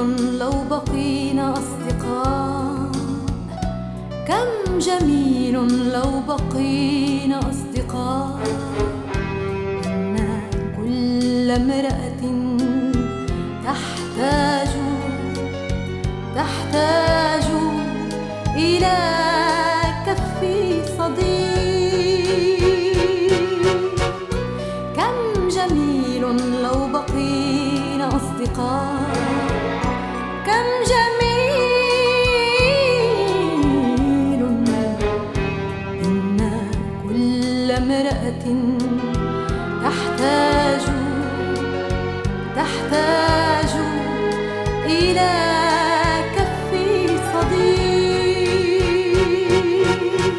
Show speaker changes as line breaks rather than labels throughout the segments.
لو بقينا أصدقاء، كم جميل لو بقينا أصدقاء. إن كل امرأة تحتاج إلى كف صديق. كم جميل لو بقينا أصدقاء، كم جميل. إن كل امرأة تحتاج إلى كف صديق.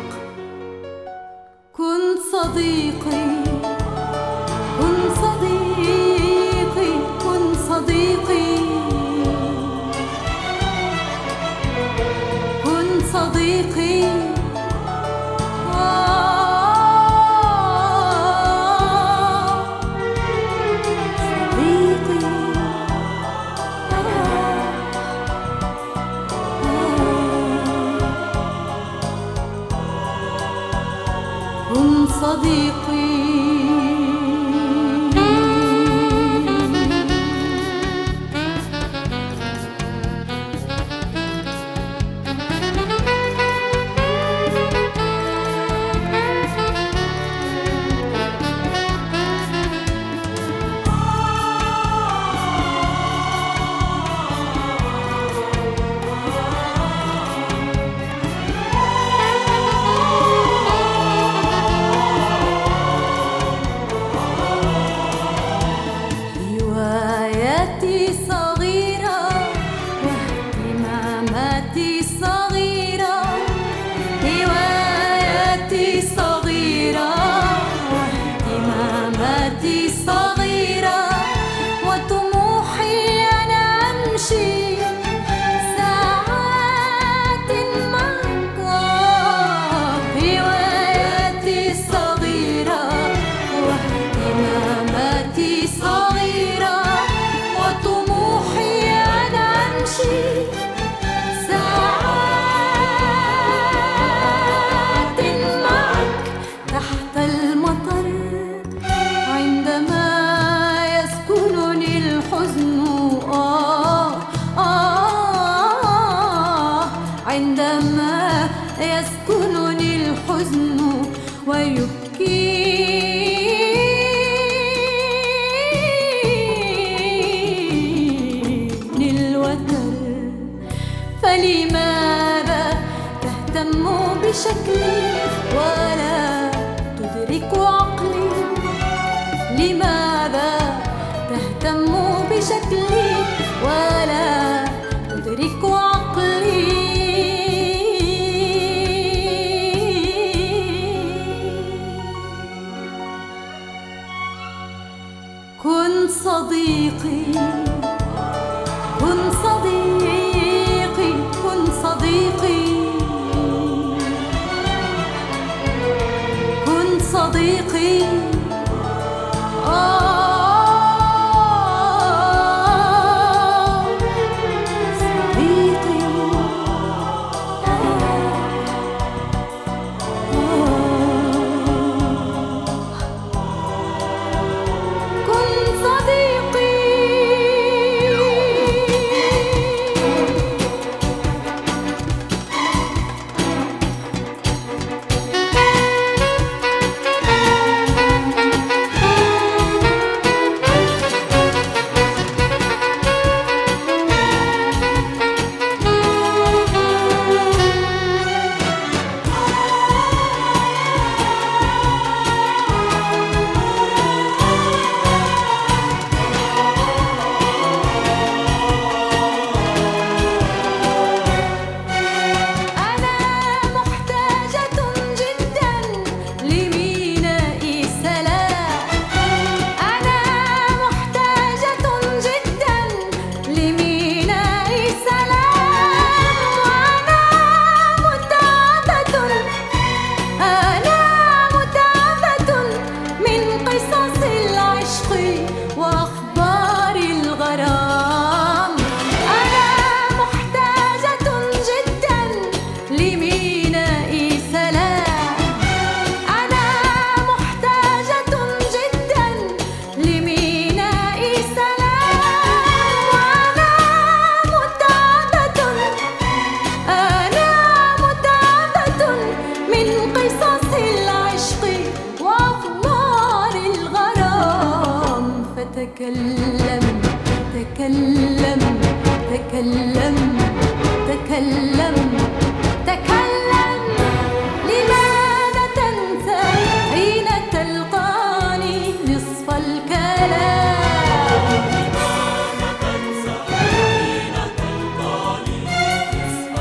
كن صديقي، كن صديقي، كن صديقي، كن صديقي. كن صديقي. عندما يسكنني الحزن ويبكيني الوتر، فلماذا تهتم بشكلي ولا تدرك عقلي؟ لماذا تهتم بشكلي ولا تدرك عقلي؟ كن صديقي، كن صديقي، كن صديقي، كن صديقي. تكلم تكلم تكلم تكلم تكلم. لماذا تنسى حين تلقاني نصف الكلام؟ لماذا تنسى حين تلقاني نصف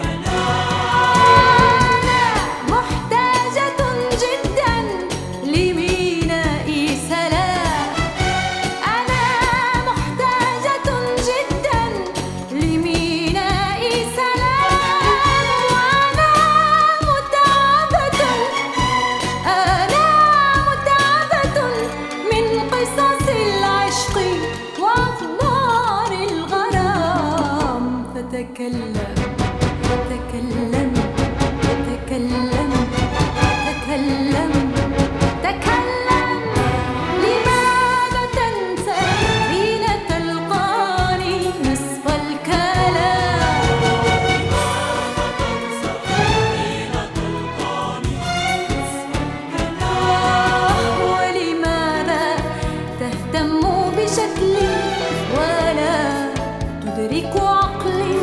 الكلام؟ أنا محتاجة جدا لميناء سلام. أنا محتاجة جدا لميناء سلام. وأنا متعبة، أنا متعبة من قصص العشق وأخبار الغرام. فتكلم تكلم تكلم تكلم تكلم. لماذا تنسى حين تلقاني نصف الكلام؟ لماذا تنسى حين تلقاني نصف الكلام؟ ولماذا تهتم بشكلي ولا تدرك عقلي؟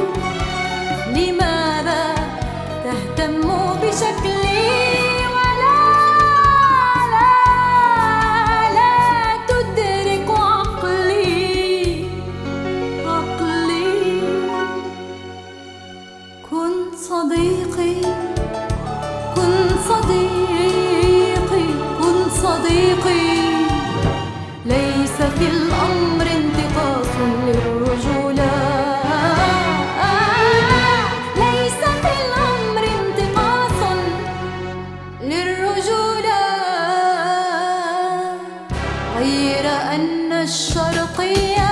لماذا تهتم بشكلي ولا لا تدرك عقلي؟ عقلي. كن صديقي، كن صديقي، كن صديقي. ليس في الأمر انتقاص للرجولة، ليس في الأمر انتقاص للرجولة، غير أن الشرقية